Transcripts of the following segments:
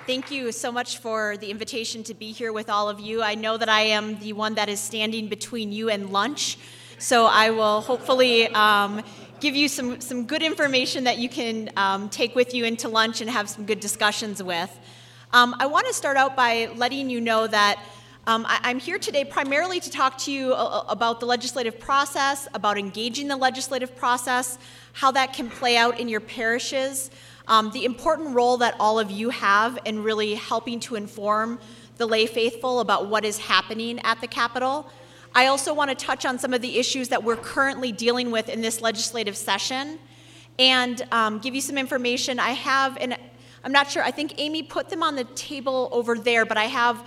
Thank you so much for the invitation to be here with all of you. I know that I am the one that is standing between you and lunch, so I will hopefully give you some good information that you can take with you into lunch and have some good discussions with. I want to start out by letting you know that I'm here today primarily to talk to you about the legislative process, about engaging the legislative process, how that can play out in your parishes, the important role that all of you have in really helping to inform the lay faithful about what is happening at the Capitol. I also want to touch on some of the issues that we're currently dealing with in this legislative session and give you some information. I have, and I'm not sure, I think Amy put them on the table over there, but I have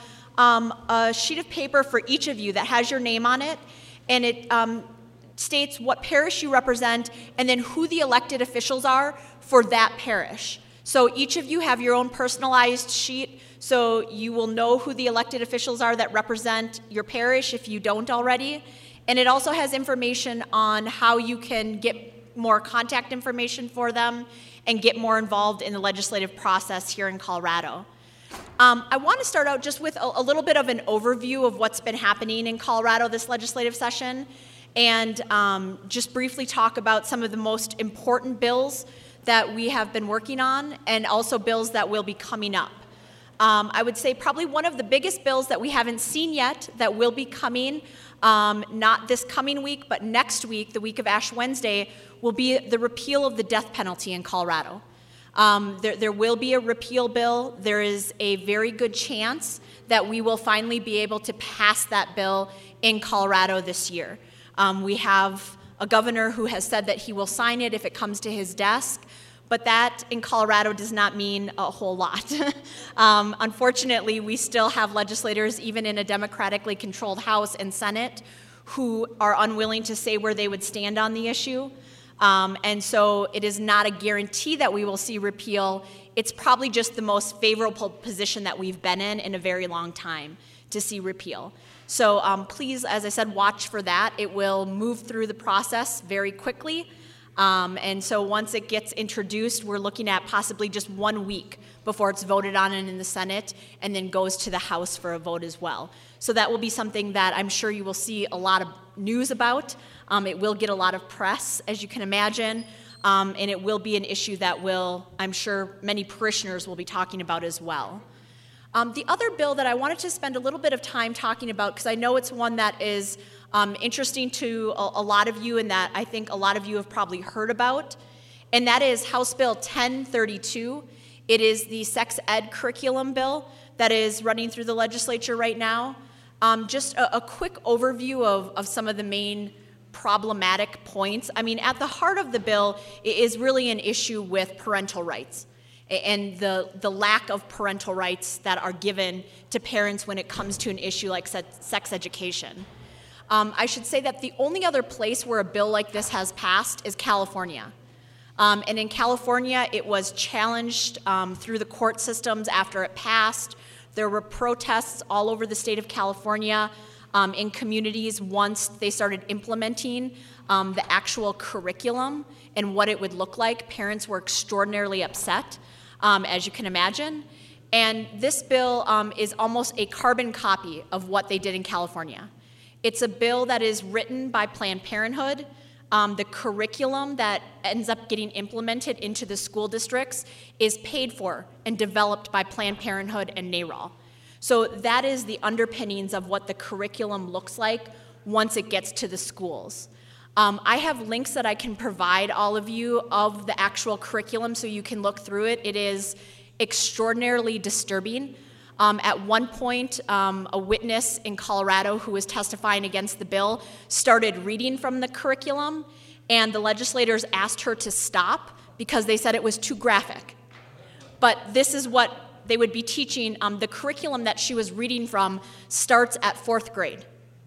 a sheet of paper for each of you that has your name on it, and it states what parish you represent and then who the elected officials are for that parish. So each of you have your own personalized sheet, so you will know who the elected officials are that represent your parish if you don't already. And it also has information on how you can get more contact information for them and get more involved in the legislative process here in Colorado. I want to start out just with a little bit of an overview of what's been happening in Colorado this legislative session, and just briefly talk about some of the most important bills that we have been working on and also bills that will be coming up. I would say probably one of the biggest bills that we haven't seen yet that will be coming, not this coming week, but next week, the week of Ash Wednesday, will be the repeal of the death penalty in Colorado. There will be a repeal bill. There is a very good chance that we will finally be able to pass that bill in Colorado this year. We have a governor who has said that he will sign it if it comes to his desk, but that in Colorado does not mean a whole lot. Unfortunately, we still have legislators, even in a democratically controlled House and Senate, who are unwilling to say where they would stand on the issue. And so it is not a guarantee that we will see repeal. It's probably just the most favorable position that we've been in a very long time to see repeal. So please, as I said, watch for that. It will move through the process very quickly. And so once it gets introduced, we're looking at possibly just 1 week before it's voted on in the Senate and then goes to the House for a vote as well. So that will be something that I'm sure you will see a lot of news about. It will get a lot of press, as you can imagine, and it will be an issue that I'm sure many parishioners will be talking about as well. The other bill that I wanted to spend a little bit of time talking about, because I know it's one that is interesting to a lot of you and that I think a lot of you have probably heard about, and that is House Bill 1032. It is the sex ed curriculum bill that is running through the legislature right now. Just a quick overview of some of the main problematic points. I mean, at the heart of the bill is really an issue with parental rights and the lack of parental rights that are given to parents when it comes to an issue like sex education. I should say that the only other place where a bill like this has passed is California. And in California, it was challenged through the court systems after it passed. There were protests all over the state of California in communities once they started implementing the actual curriculum and what it would look like. Parents were extraordinarily upset, as you can imagine. And this bill is almost a carbon copy of what they did in California. It's a bill that is written by Planned Parenthood. The curriculum that ends up getting implemented into the school districts is paid for and developed by Planned Parenthood and NARAL. So that is the underpinnings of what the curriculum looks like once it gets to the schools. I have links that I can provide all of you of the actual curriculum so you can look through it. It is extraordinarily disturbing. At one point, a witness in Colorado who was testifying against the bill started reading from the curriculum, and the legislators asked her to stop because they said it was too graphic. But this is what they would be teaching. The curriculum that she was reading from starts at 4th grade.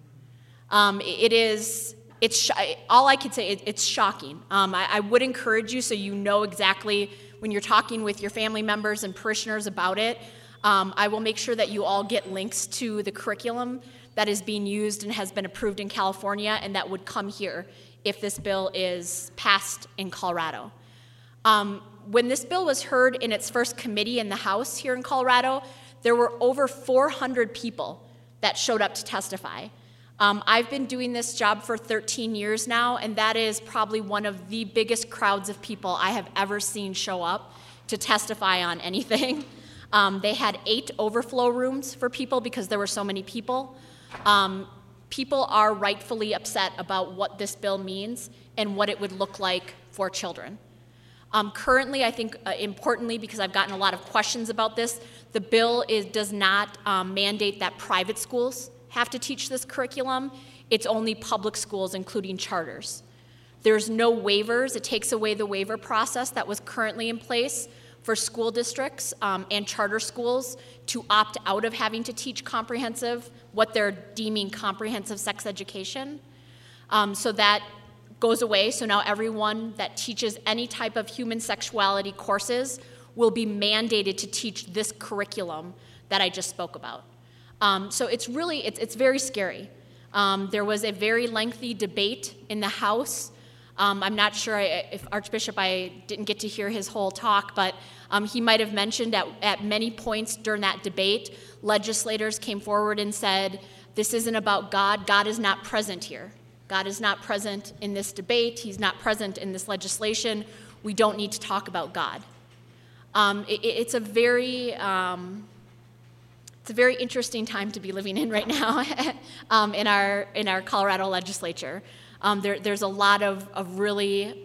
All I could say, it's shocking. I would encourage you, so you know exactly when you're talking with your family members and parishioners about it. I will make sure that you all get links to the curriculum that is being used and has been approved in California and that would come here if this bill is passed in Colorado. When this bill was heard in its first committee in the House here in Colorado, there were over 400 people that showed up to testify. I've been doing this job for 13 years now, and that is probably one of the biggest crowds of people I have ever seen show up to testify on anything. They had 8 overflow rooms for people because there were so many people. People are rightfully upset about what this bill means and what it would look like for children. Currently, I think importantly, because I've gotten a lot of questions about this, the bill does not mandate that private schools have to teach this curriculum. It's only public schools, including charters. There's no waivers. It takes away the waiver process that was currently in place for school districts and charter schools to opt out of having to teach what they're deeming comprehensive sex education. So that goes away. So now everyone that teaches any type of human sexuality courses will be mandated to teach this curriculum that I just spoke about. So it's very scary. There was a very lengthy debate in the House. I'm not sure if Archbishop, I didn't get to hear his whole talk, but he might have mentioned at many points during that debate, legislators came forward and said, this isn't about God. God is not present here. God is not present in this debate. He's not present in this legislation. We don't need to talk about God. It's a very interesting time to be living in right now in our Colorado legislature. There's a lot of really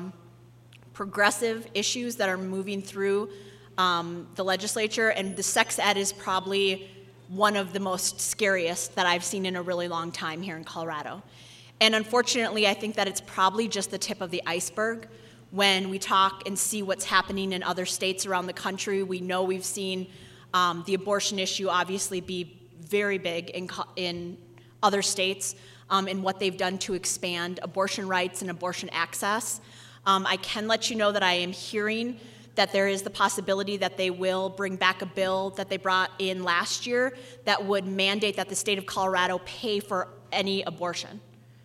progressive issues that are moving through the legislature, and the sex ed is probably one of the most scariest that I've seen in a really long time here in Colorado. And unfortunately, I think that it's probably just the tip of the iceberg. When we talk and see what's happening in other states around the country, we know we've seen the abortion issue obviously be very big in other states and what they've done to expand abortion rights and abortion access. I can let you know that I am hearing that there is the possibility that they will bring back a bill that they brought in last year that would mandate that the state of Colorado pay for any abortion.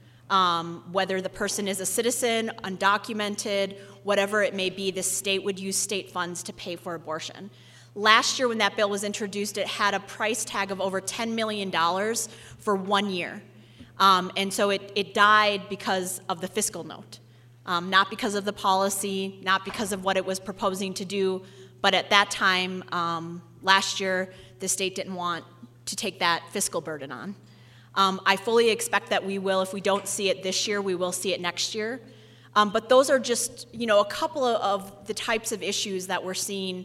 Whether the person is a citizen, undocumented, whatever it may be, the state would use state funds to pay for abortion. Last year when that bill was introduced, it had a price tag of over $10 million for 1 year. And so it died because of the fiscal note, not because of the policy, not because of what it was proposing to do, but at that time, last year, the state didn't want to take that fiscal burden on. I fully expect that we will, if we don't see it this year, we will see it next year. But those are just, a couple of the types of issues that we're seeing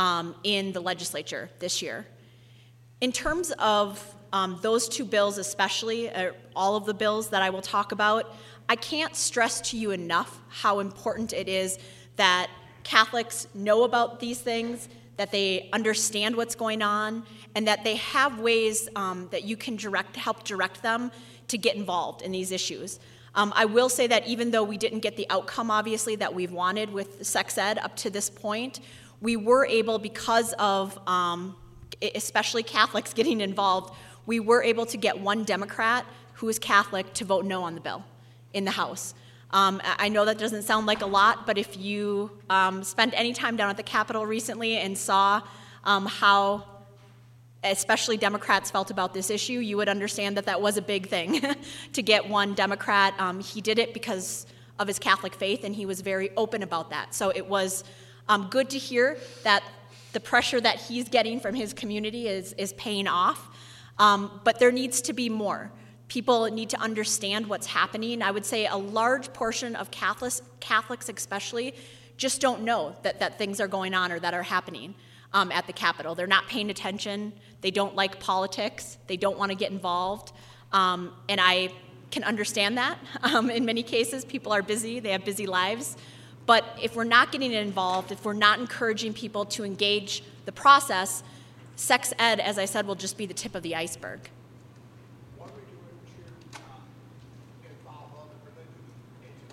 in the legislature this year. In terms of those 2 bills especially, all of the bills that I will talk about, I can't stress to you enough how important it is that Catholics know about these things, that they understand what's going on, and that they have ways that you can help direct them to get involved in these issues. I will say that even though we didn't get the outcome, obviously, that we've wanted with sex ed up to this point, we were able, because of especially Catholics getting involved, we were able to get 1 Democrat who is Catholic to vote no on the bill in the House. I know that doesn't sound like a lot, but if you spent any time down at the Capitol recently and saw how especially Democrats felt about this issue, you would understand that that was a big thing to get 1 Democrat. He did it because of his Catholic faith, and he was very open about that. So it was good to hear that the pressure that he's getting from his community is paying off. But there needs to be more. People need to understand what's happening. I would say a large portion of Catholics especially, just don't know that things are going on or that are happening at the Capitol. They're not paying attention. They don't like politics. They don't want to get involved. And I can understand that. In many cases, people are busy. They have busy lives. But if we're not getting involved, if we're not encouraging people to engage the process, sex ed, as I said, will just be the tip of the iceberg. What are we doing to involve other religions into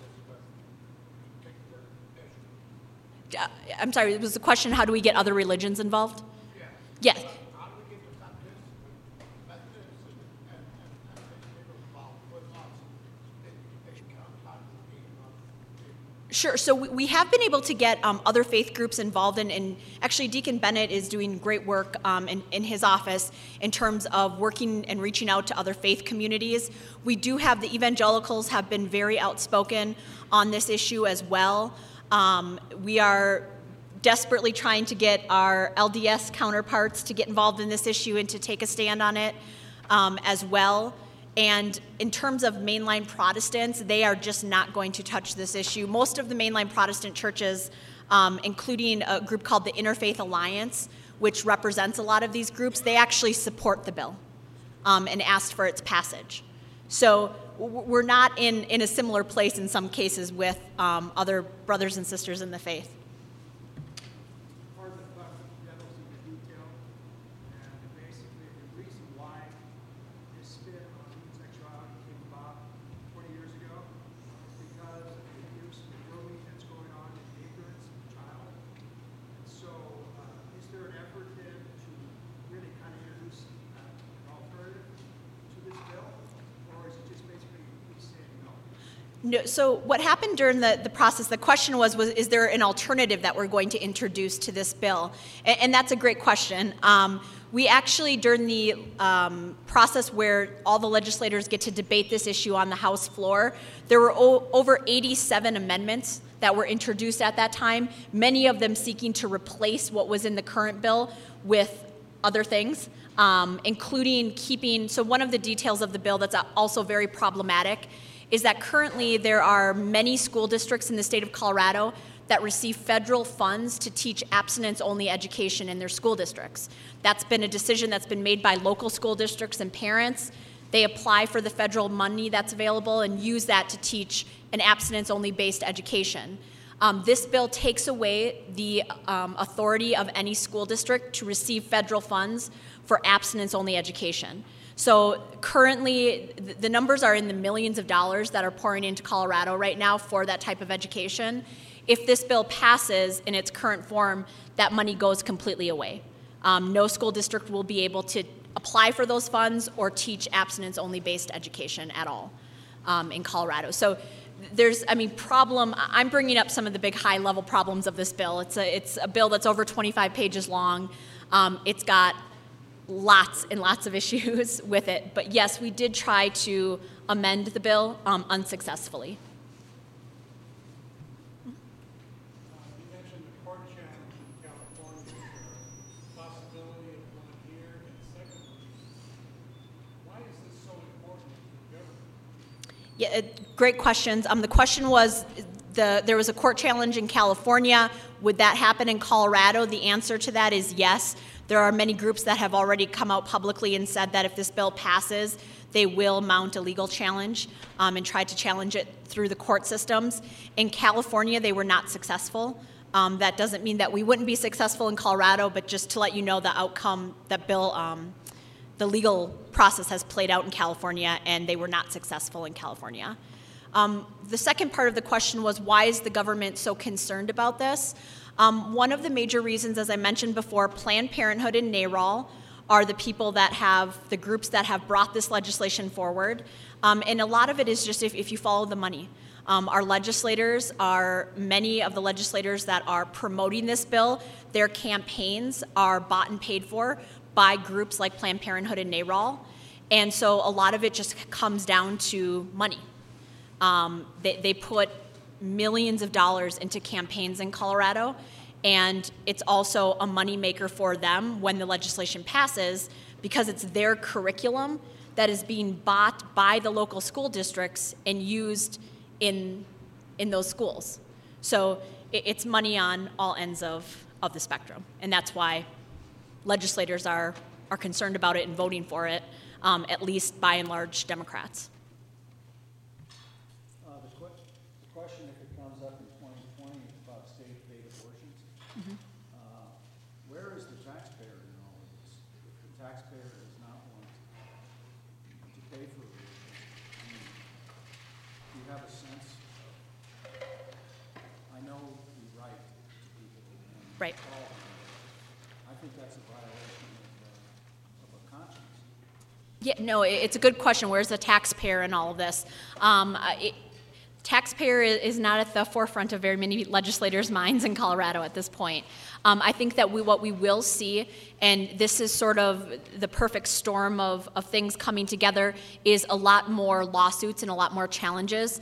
this particular issue? I'm sorry, was the question, how do we get other religions involved? Yes. Yes. How do we get the Baptists and Methodists and people involved with us? They come out of the Sure. So we have been able to get other faith groups involved and actually Deacon Bennett is doing great work in his office in terms of working and reaching out to other faith communities. We do have the evangelicals have been very outspoken on this issue as well. We are desperately trying to get our LDS counterparts to get involved in this issue and to take a stand on it as well. And in terms of mainline Protestants, they are just not going to touch this issue. Most of the mainline Protestant churches, including a group called the Interfaith Alliance, which represents a lot of these groups, they actually support the bill and asked for its passage. So we're not in a similar place in some cases with other brothers and sisters in the faith. No, so what happened during the process, the question was is there an alternative that we're going to introduce to this bill? And that's a great question. We actually, during the process where all the legislators get to debate this issue on the House floor, there were over 87 amendments that were introduced at that time, many of them seeking to replace what was in the current bill with other things, including keeping, so one of the details of the bill that's also very problematic is that currently there are many school districts in the state of Colorado that receive federal funds to teach abstinence-only education in their school districts. That's been a decision that's been made by local school districts and parents. They apply for the federal money that's available and use that to teach an abstinence-only based education. This bill takes away the authority of any school district to receive federal funds for abstinence-only education. So currently, the numbers are in the millions of dollars that are pouring into Colorado right now for that type of education. If this bill passes in its current form, that money goes completely away. No school district will be able to apply for those funds or teach abstinence-only based education at all in Colorado. So there's, I'm bringing up some of the big high-level problems of this bill. It's a bill that's over 25 pages long. It's got lots and lots of issues with it. But yes, we did try to amend the bill unsuccessfully. You mentioned the court challenge in California, possibility of one here, and secondly, why is this so important to the government? Yeah, great questions. The question was, there was a court challenge in California. Would that happen in Colorado? The answer to that is yes. There are many groups that have already come out publicly and said that if this bill passes, they will mount a legal challenge and try to challenge it through the court systems. In California, they were not successful. That doesn't mean that we wouldn't be successful in Colorado, but just to let you know the outcome, that bill, the legal process has played out in California, and they were not successful in California. The second part of the question was, why is the government so concerned about this? One of the major reasons, as I mentioned before, Planned Parenthood and NARAL are the people that have, the groups that have brought this legislation forward. And a lot of it is just if you follow the money. Our legislators are, many of the legislators that are promoting this bill, their campaigns are bought and paid for by groups like Planned Parenthood and NARAL. And so a lot of it just comes down to money. They put millions of dollars into campaigns in Colorado, and it's also a moneymaker for them when the legislation passes because it's their curriculum that is being bought by the local school districts and used in those schools. So it's money on all ends of the spectrum, and that's why legislators are concerned about it and voting for it, at least by and large Democrats. The question, if it comes up in 2020, is about state-paid abortions. Mm-hmm. Where is the taxpayer in all of this? If the taxpayer does not want to pay for abortion, do you have a sense of, I know we write to people and right. call them. I think that's a violation of a conscience. Yeah, no, it's a good question. Where's the taxpayer in all of this? taxpayer is not at the forefront of very many legislators' minds in Colorado at this point. I think that what we will see, and this is sort of the perfect storm of things coming together, is a lot more lawsuits and a lot more challenges.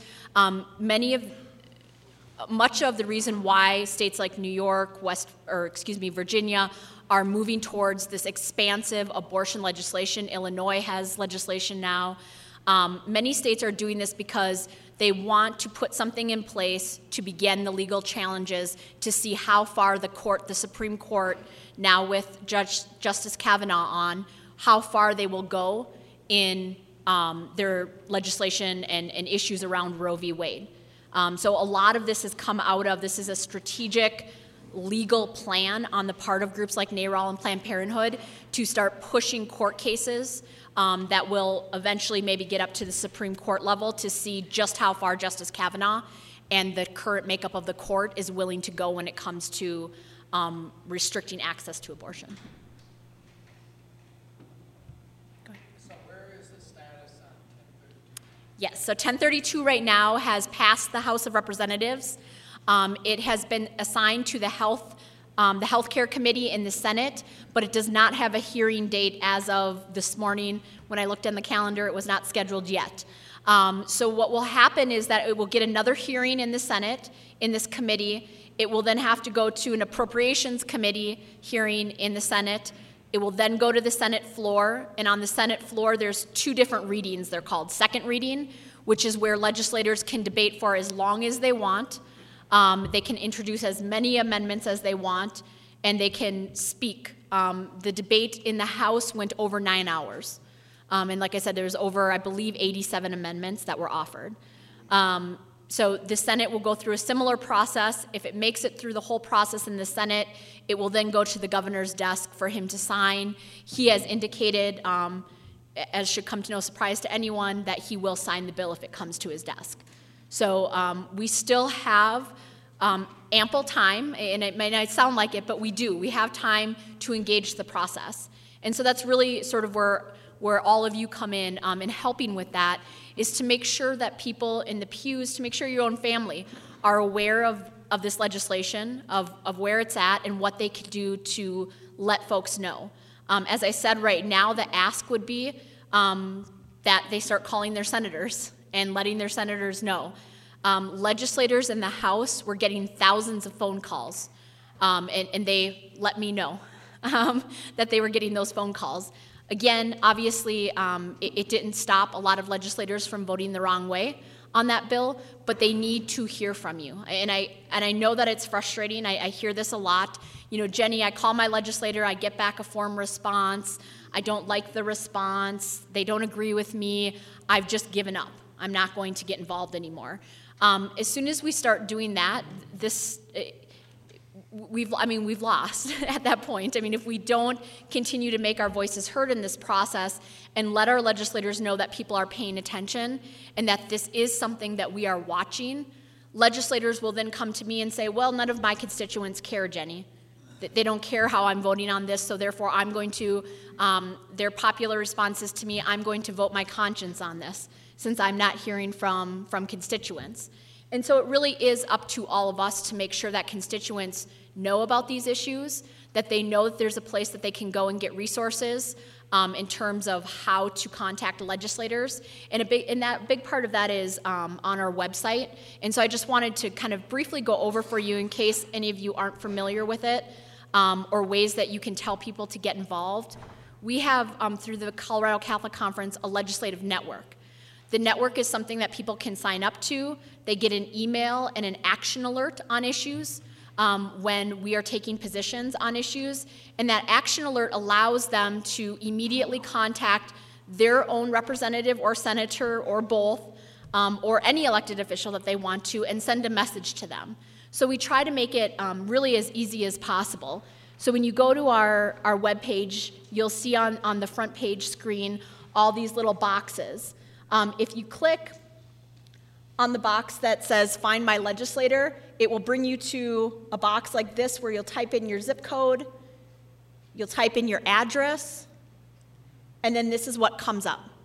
Much of the reason why states like New York, Virginia are moving towards this expansive abortion legislation. Illinois has legislation now. Many states are doing this because they want to put something in place to begin the legal challenges to see how far the Supreme Court, now with Justice Kavanaugh on, how far they will go in their legislation and issues around Roe v. Wade. So a lot of this has come out of, this is a strategic legal plan on the part of groups like NARAL and Planned Parenthood to start pushing court cases that will eventually maybe get up to the Supreme Court level to see just how far Justice Kavanaugh and the current makeup of the court is willing to go when it comes to restricting access to abortion. So where is the status on 1032? Yes, so 1032 right now has passed the House of Representatives. It has been assigned to the Healthcare Committee in the Senate, but it does not have a hearing date as of this morning. When I looked on the calendar, it was not scheduled yet. So what will happen is that it will get another hearing in the Senate, in this committee. It will then have to go to an Appropriations Committee hearing in the Senate. It will then go to the Senate floor, and on the Senate floor, there's two different readings. They're called second reading, which is where legislators can debate for as long as they want. They can introduce as many amendments as they want, and they can speak. The debate in the House went over 9 hours. And like I said, there's over, I believe, 87 amendments that were offered. So the Senate will go through a similar process. If it makes it through the whole process in the Senate, it will then go to the governor's desk for him to sign. He has indicated, as should come to no surprise to anyone, that he will sign the bill if it comes to his desk. So we still have ample time, and it may not sound like it, but we do. We have time to engage the process. And so that's really sort of where all of you come in helping with that, is to make sure that people in the pews, to make sure your own family are aware of this legislation, of where it's at and what they could do to let folks know. As I said, right now the ask would be that they start calling their senators and letting their senators know. Legislators in the House were getting thousands of phone calls, and they let me know that they were getting those phone calls. Again, obviously, it didn't stop a lot of legislators from voting the wrong way on that bill, but they need to hear from you. And I know that it's frustrating. I hear this a lot. You know, Jenny, I call my legislator, I get back a form response. I don't like the response. They don't agree with me. I've just given up. I'm not going to get involved anymore. As soon as we start doing that, we've lost at that point. I mean, if we don't continue to make our voices heard in this process and let our legislators know that people are paying attention and that this is something that we are watching, legislators will then come to me and say, well, none of my constituents care, Jenny. They don't care how I'm voting on this, so therefore I'm going to, their popular responses to me, I'm going to vote my conscience on this, since I'm not hearing from constituents. And so it really is up to all of us to make sure that constituents know about these issues, that they know that there's a place that they can go and get resources in terms of how to contact legislators. And that big part of that is on our website. And so I just wanted to kind of briefly go over for you in case any of you aren't familiar with it, or ways that you can tell people to get involved. We have, through the Colorado Catholic Conference, a legislative network. The network is something that people can sign up to. They get an email and an action alert on issues when we are taking positions on issues. And that action alert allows them to immediately contact their own representative or senator or both, or any elected official that they want to, and send a message to them. So we try to make it really as easy as possible. So when you go to our webpage, you'll see on the front page screen all these little boxes. If you click on the box that says Find My Legislator, it will bring you to a box like this where you'll type in your zip code, you'll type in your address, and then this is what comes up.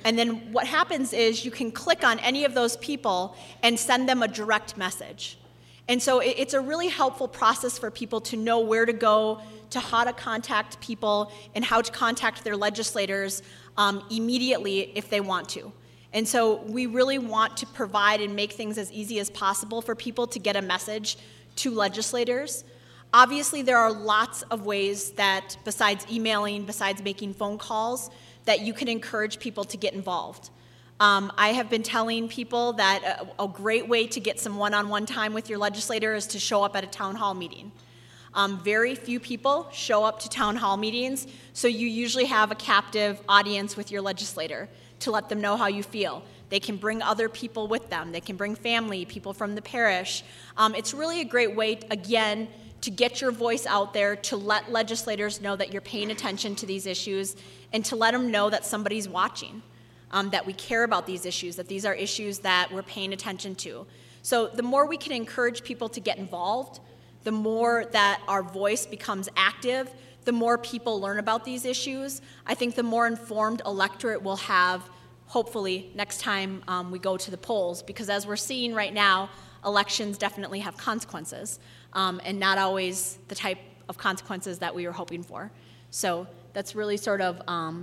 And then what happens is you can click on any of those people and send them a direct message. And so it's a really helpful process for people to know where to go, to how to contact people, and how to contact their legislators immediately if they want to. And so we really want to provide and make things as easy as possible for people to get a message to legislators. Obviously, there are lots of ways that, besides emailing, besides making phone calls, that you can encourage people to get involved. I have been telling people that a great way to get some one-on-one time with your legislator is to show up at a town hall meeting. Very few people show up to town hall meetings, so you usually have a captive audience with your legislator to let them know how you feel. They can bring other people with them. They can bring family, people from the parish. It's really a great way, again, to get your voice out there, to let legislators know that you're paying attention to these issues, and to let them know that somebody's watching, that we care about these issues, that these are issues that we're paying attention to. So the more we can encourage people to get involved, the more that our voice becomes active, the more people learn about these issues. I think the more informed electorate we'll have, hopefully, next time we go to the polls, because as we're seeing right now, elections definitely have consequences, and not always the type of consequences that we were hoping for. So that's really sort of,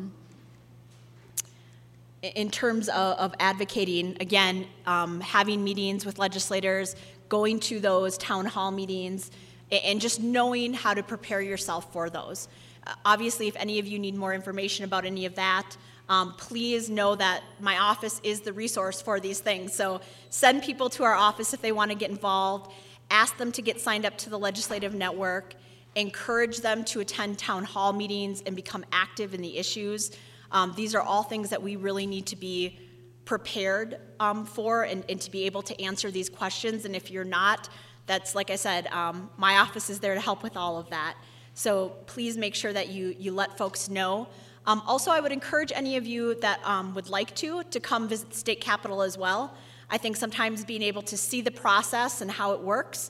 in terms of advocating, again, having meetings with legislators, going to those town hall meetings, and just knowing how to prepare yourself for those. Obviously, if any of you need more information about any of that, please know that my office is the resource for these things. So send people to our office if they want to get involved, ask them to get signed up to the Legislative Network, encourage them to attend town hall meetings and become active in the issues. These are all things that we really need to be prepared for and to be able to answer these questions. And if you're not, that's, like I said, my office is there to help with all of that. So please make sure that you let folks know. Also, I would encourage any of you that would like to come visit the state capitol as well. I think sometimes being able to see the process and how it works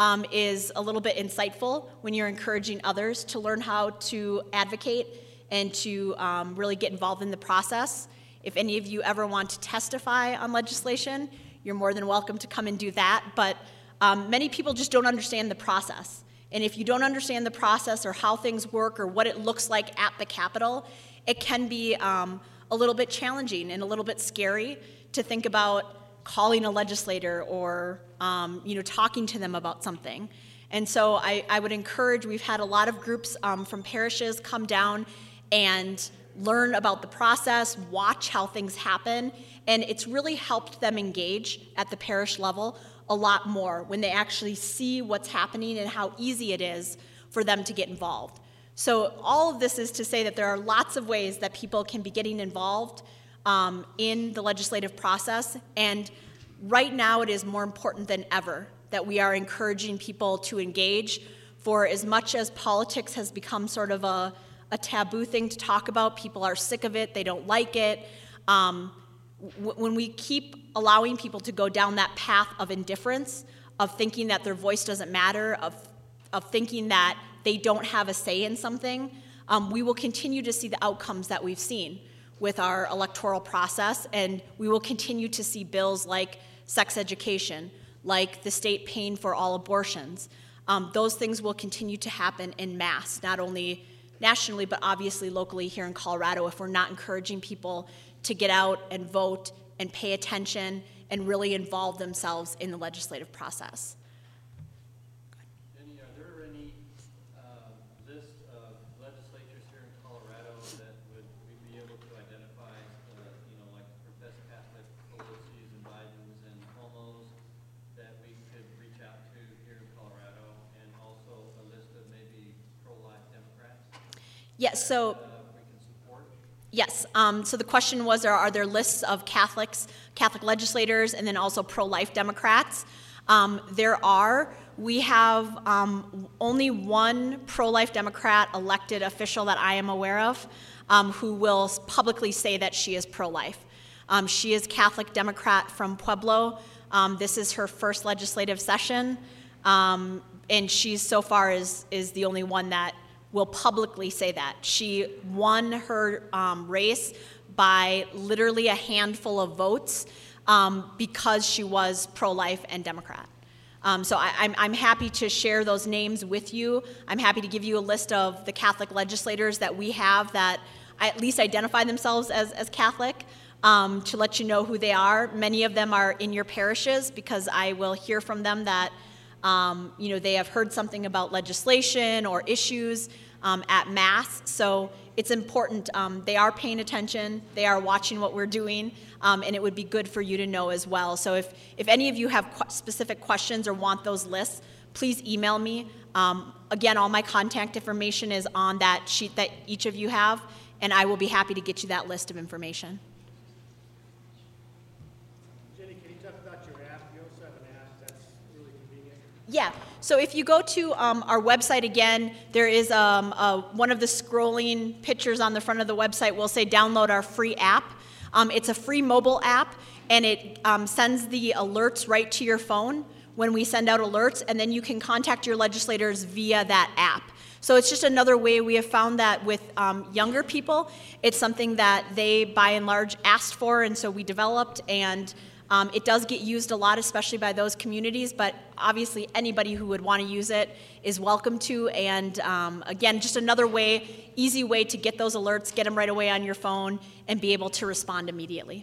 is a little bit insightful when you're encouraging others to learn how to advocate and to really get involved in the process. If any of you ever want to testify on legislation, you're more than welcome to come and do that. But many people just don't understand the process. And if you don't understand the process or how things work or what it looks like at the Capitol, it can be a little bit challenging and a little bit scary to think about calling a legislator or talking to them about something. And so I would encourage, we've had a lot of groups from parishes come down and learn about the process, watch how things happen, and it's really helped them engage at the parish level a lot more when they actually see what's happening and how easy it is for them to get involved. So all of this is to say that there are lots of ways that people can be getting involved in the legislative process, and right now it is more important than ever that we are encouraging people to engage. For as much as politics has become sort of a taboo thing to talk about, people are sick of it, they don't like it. When we keep allowing people to go down that path of indifference, of thinking that their voice doesn't matter, of thinking that they don't have a say in something, we will continue to see the outcomes that we've seen with our electoral process, and we will continue to see bills like sex education, like the state paying for all abortions. Those things will continue to happen en masse, not only nationally, but obviously locally here in Colorado, if we're not encouraging people to get out and vote and pay attention and really involve themselves in the legislative process. Jenny, are there any list of legislatures here in Colorado that would we be able to identify, like professed Catholic Pelosi's and Bidens and Cuomo's that we could reach out to here in Colorado, and also a list of maybe pro-life Democrats? Yes, so We can support? yes. So the question was, are there lists of Catholic legislators and then also pro-life Democrats? There are. We have only one pro-life Democrat elected official that I am aware of who will publicly say that she is pro-life. She is Catholic Democrat from Pueblo. This is her first legislative session, and she so far is the only one that will publicly say that. She won her race by literally a handful of votes because she was pro-life and Democrat. So I'm happy to share those names with you. I'm happy to give you a list of the Catholic legislators that we have that at least identify themselves as Catholic, to let you know who they are. Many of them are in your parishes because I will hear from them that they have heard something about legislation or issues at Mass. So it's important. They are paying attention. They are watching what we're doing, and it would be good for you to know as well. So if any of you have specific questions or want those lists, please email me. Again, all my contact information is on that sheet that each of you have, and I will be happy to get you that list of information. Jenny, can you talk about your app? You also have an app that's really convenient. Yeah, so if you go to our website again, there is one of the scrolling pictures on the front of the website will say download our free app. It's a free mobile app, and it sends the alerts right to your phone when we send out alerts, and then you can contact your legislators via that app. So it's just another way. We have found that with younger people, it's something that they, by and large, asked for, and so we developed, and it does get used a lot, especially by those communities, but obviously anybody who would want to use it is welcome to, and again, just another way, easy way to get those alerts, get them right away on your phone, and be able to respond immediately.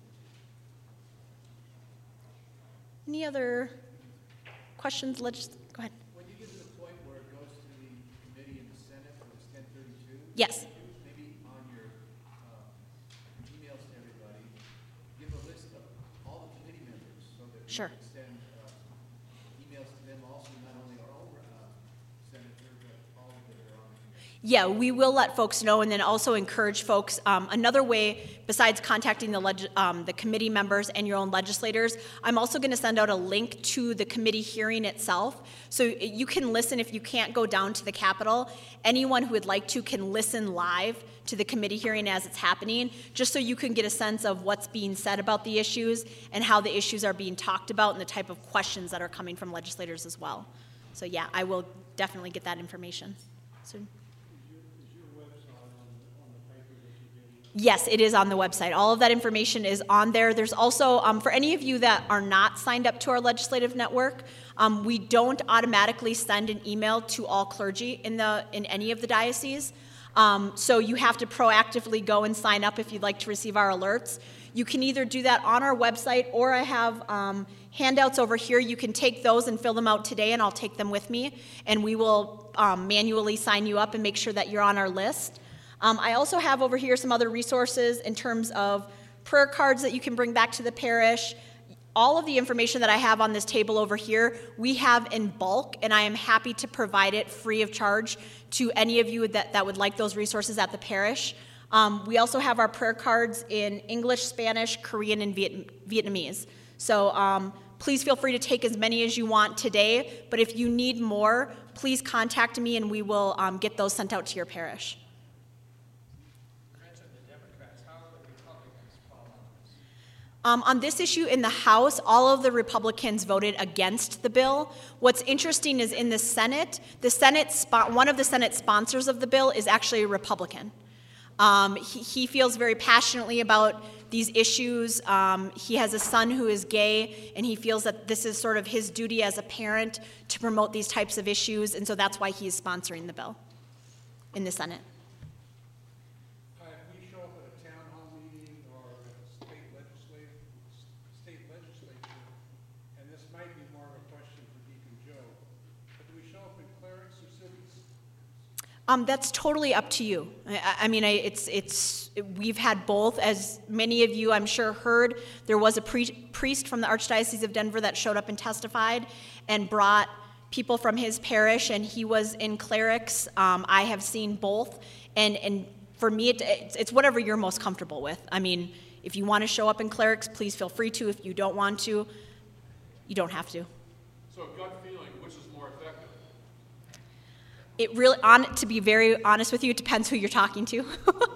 Any other questions? Go ahead. When you get to the point where it goes to the committee in the Senate for this 1032, Yes. maybe on your emails to everybody, give a list of all the committee members so that we Sure. can send emails to them also, not only our own senator, but all that are on the committee. Yeah, we will let folks know, and then also encourage folks. Another way, besides contacting the committee members and your own legislators, I'm also going to send out a link to the committee hearing itself. So you can listen if you can't go down to the Capitol. Anyone who would like to can listen live to the committee hearing as it's happening, just so you can get a sense of what's being said about the issues and how the issues are being talked about and the type of questions that are coming from legislators as well. So yeah, I will definitely get that information soon. Yes, it is on the website. All of that information is on there. There's also, for any of you that are not signed up to our legislative network, we don't automatically send an email to all clergy in any of the dioceses. So you have to proactively go and sign up if you'd like to receive our alerts. You can either do that on our website, or I have handouts over here. You can take those and fill them out today, and I'll take them with me, and we will manually sign you up and make sure that you're on our list. I also have over here some other resources in terms of prayer cards that you can bring back to the parish. All of the information that I have on this table over here, we have in bulk, and I am happy to provide it free of charge to any of you that would like those resources at the parish. We also have our prayer cards in English, Spanish, Korean, and Vietnamese. So please feel free to take as many as you want today, but if you need more, please contact me and we will get those sent out to your parish. On this issue in the House, all of the Republicans voted against the bill. What's interesting is in the Senate, one of the Senate sponsors of the bill is actually a Republican. He feels very passionately about these issues. He has a son who is gay, and he feels that this is sort of his duty as a parent to promote these types of issues, and so that's why he is sponsoring the bill in the Senate. If we show up at a town hall meeting or at a state legislature, and this might be more of a question for Deacon Joe, but do we show up in clerics or civies? That's totally up to you. I mean, we've had both. As many of you, I'm sure, heard, there was a priest from the Archdiocese of Denver that showed up and testified and brought people from his parish, and he was in clerics. I have seen both, and for me, it's whatever you're most comfortable with. I mean, if you want to show up in clerics, please feel free to. If you don't want to, you don't have to. So gut feeling, which is more effective? It really, to be very honest with you, it depends who you're talking to.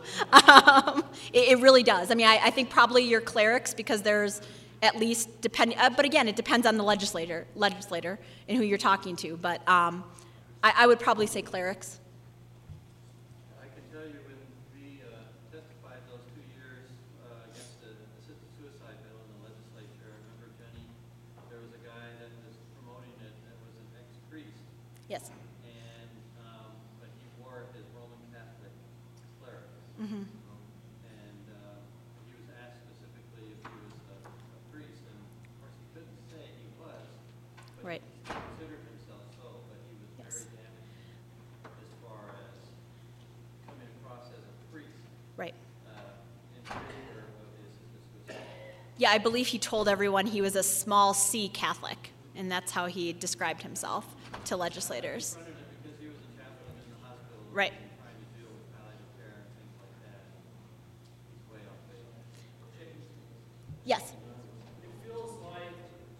It really does. I mean, I think probably your clerics, because there's at least but again, it depends on the legislator and who you're talking to. But I would probably say clerics. I can tell you when we testified those 2 years Yes. And, but he wore his Roman Catholic cleric. Mm-hmm. And he was asked specifically if he was a priest, and of course he couldn't say he was, but Right. he considered himself so, but he was Yes. very damaged as far as coming across as a priest Right. in favor of his episcopal. Yeah, I believe he told everyone he was a small C Catholic, and that's how he described himself to legislators. Because he was a chaplain in the hospital. Right. And trying to deal with palliative care and things like that. He's way off base. Yes. It feels like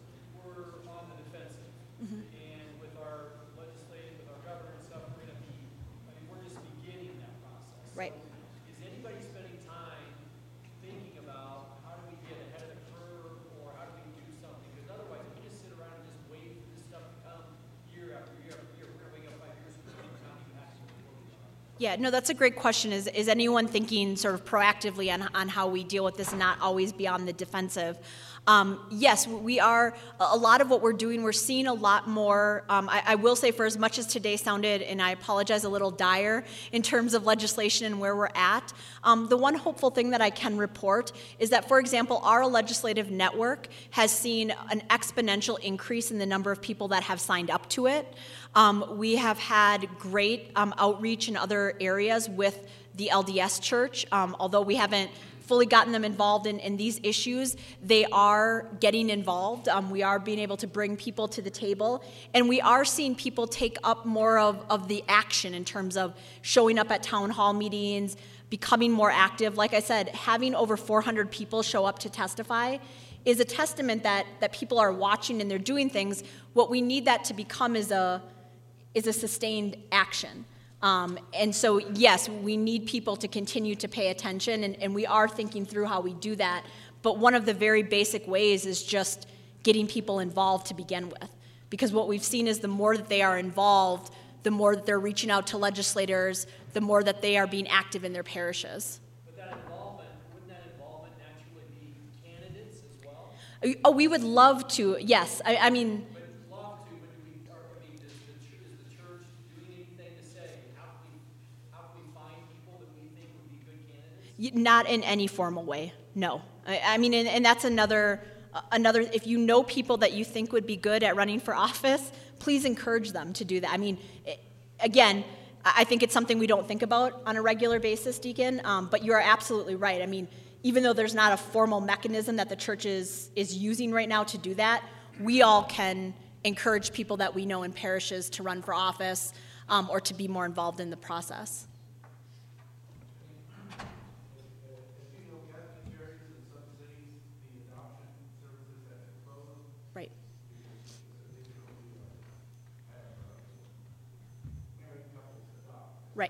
we're on the defensive. And with our legislative, with our governor and stuff, we're gonna be, I mean, we're just beginning that process. Right. So is anybody spending time thinking about how do we get ahead of the curve, or how do we do something? Because otherwise, if we just sit around and just wait for this stuff to come year after year after year, we're gonna wake up 5 years from now and not even actually working on it. Yeah, no, that's a great question. Is anyone thinking sort of proactively on how we deal with this and not always be on the defensive? Yes, we are. A lot of what we're doing, we're seeing a lot more. I will say, for as much as today sounded, and I apologize, a little dire in terms of legislation and where we're at, the one hopeful thing that I can report is that, for example, our legislative network has seen an exponential increase in the number of people that have signed up to it. We have had great outreach in other areas with the LDS Church. Although we haven't fully gotten them involved in these issues, they are getting involved. We are being able to bring people to the table, and we are seeing people take up more of the action in terms of showing up at town hall meetings, becoming more active. Like I said, having over 400 people show up to testify is a testament that people are watching and they're doing things. What we need that to become is a sustained action. And so, yes, we need people to continue to pay attention, and we are thinking through how we do that. But one of the very basic ways is just getting people involved to begin with. Because what we've seen is the more that they are involved, the more that they're reaching out to legislators, the more that they are being active in their parishes. But that involvement, wouldn't that involvement naturally be candidates as well? Oh, we would love to, yes. I mean, But love to, but do we, or, I mean, is the church doing anything to say, how can we find people that we think would be good candidates? not in any formal way, no. I mean, and that's another, if you know people that you think would be good at running for office, please encourage them to do that. I mean, again, I think it's something we don't think about on a regular basis, Deacon, but you are absolutely right. I mean, even though there's not a formal mechanism that the church is using right now to do that, we all can encourage people that we know in parishes to run for office or to be more involved in the process. Right. Right.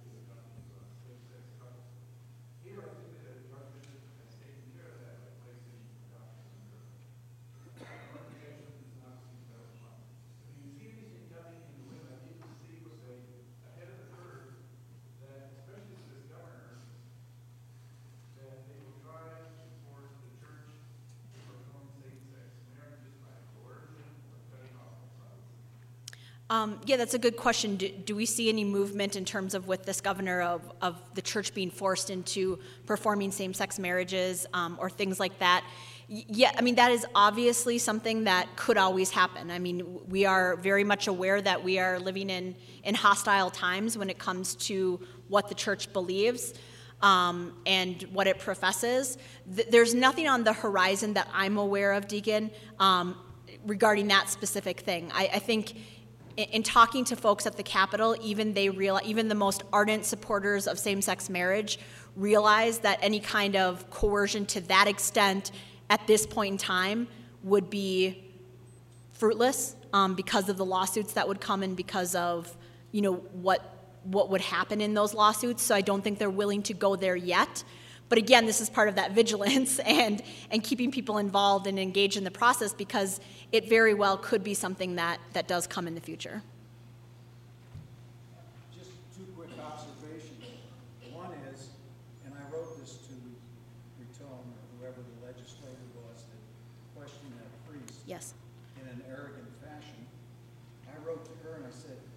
Yeah, that's a good question. Do we see any movement in terms of with this governor of the church being forced into performing same-sex marriages or things like that? Yeah, I mean, that is obviously something that could always happen. I mean, we are very much aware that we are living in hostile times when it comes to what the church believes and what it professes. There's nothing on the horizon that I'm aware of, Deacon, regarding that specific thing. I think in talking to folks at the Capitol, even the most ardent supporters of same-sex marriage realize that any kind of coercion to that extent at this point in time would be fruitless because of the lawsuits that would come and because of what would happen in those lawsuits. So I don't think they're willing to go there yet. But again, this is part of that vigilance and keeping people involved and engaged in the process because it very well could be something that does come in the future. Just two quick observations. One is, and I wrote this to Retone or whoever the legislator was that questioned that priest Yes. in an arrogant fashion. I wrote to her and I said,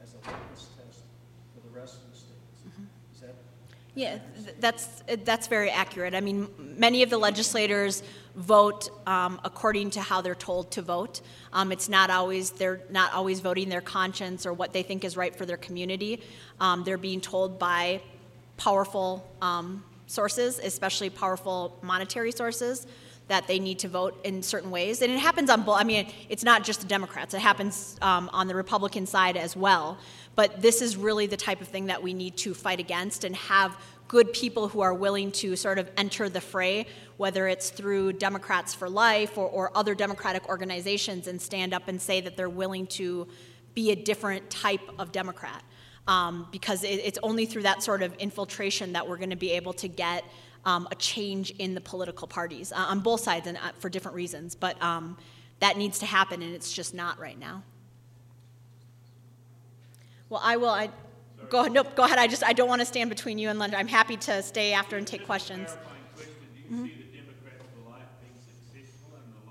as a litmus test for the rest of the states. Is that? Yeah, that's very accurate. I mean, many of the legislators vote according to how they're told to vote. They're not always voting their conscience or what they think is right for their community. They're being told by powerful sources, especially powerful monetary sources, that they need to vote in certain ways. And it happens on both. I mean, it's not just the Democrats. It happens on the Republican side as well. But this is really the type of thing that we need to fight against and have good people who are willing to sort of enter the fray, whether it's through Democrats for Life or other Democratic organizations, and stand up and say that they're willing to be a different type of Democrat. Because it's only through that sort of infiltration that we're going to be able to get a change in the political parties on both sides and for different reasons. But that needs to happen, and it's just not right now. Well, go ahead. Nope, go ahead. I don't want to stand between you and lunch. I'm happy to stay after and take questions. Clarifying question, do you see the Democrats for Life being successful in the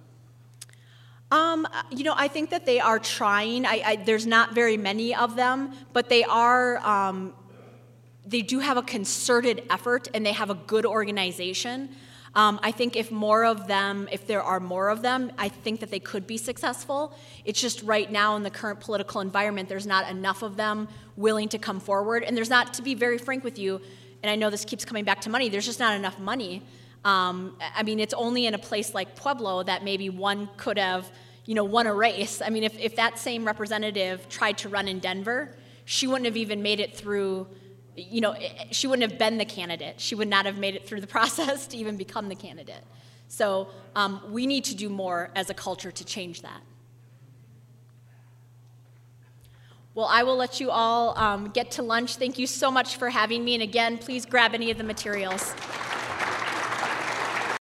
long run? I think that they are trying. There's not very many of them, but they are. They do have a concerted effort, and they have a good organization. I think if there are more of them, I think that they could be successful. It's just right now in the current political environment, there's not enough of them willing to come forward. And there's not, to be very frank with you, and I know this keeps coming back to money, there's just not enough money. I mean, it's only in a place like Pueblo that maybe one could have, won a race. I mean, if that same representative tried to run in Denver, she wouldn't have even made it through. She wouldn't have been the candidate. She would not have made it through the process to even become the candidate. So we need to do more as a culture to change that. Well, I will let you all get to lunch. Thank you so much for having me. And again, please grab any of the materials.